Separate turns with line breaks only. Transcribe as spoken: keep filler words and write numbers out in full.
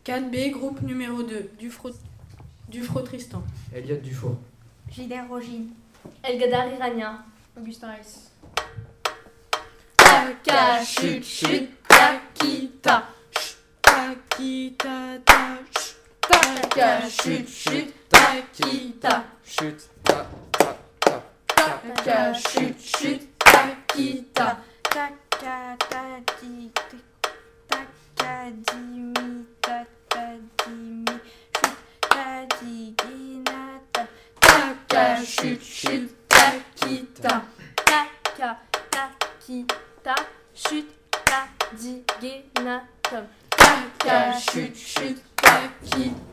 quatre B, groupe numéro deux, Dufro, Dufro Tristan.
Elliot Dufour.
Gider Rogine.
Elgadar Irania.
Augustin Rice.
Taka, chut, chut, takita. Takita, ta, chut. Taka, chut, chut, takita.
Chut, ta, ta, ta.
Taka, chut, chut, takita.
Taka tadi taka dimi tata dimi chut tadi ginata.
Taka, chut, chut, takita.
Taka, takita, chut, ta, di, genatum.
Taka, chut, chut, takita.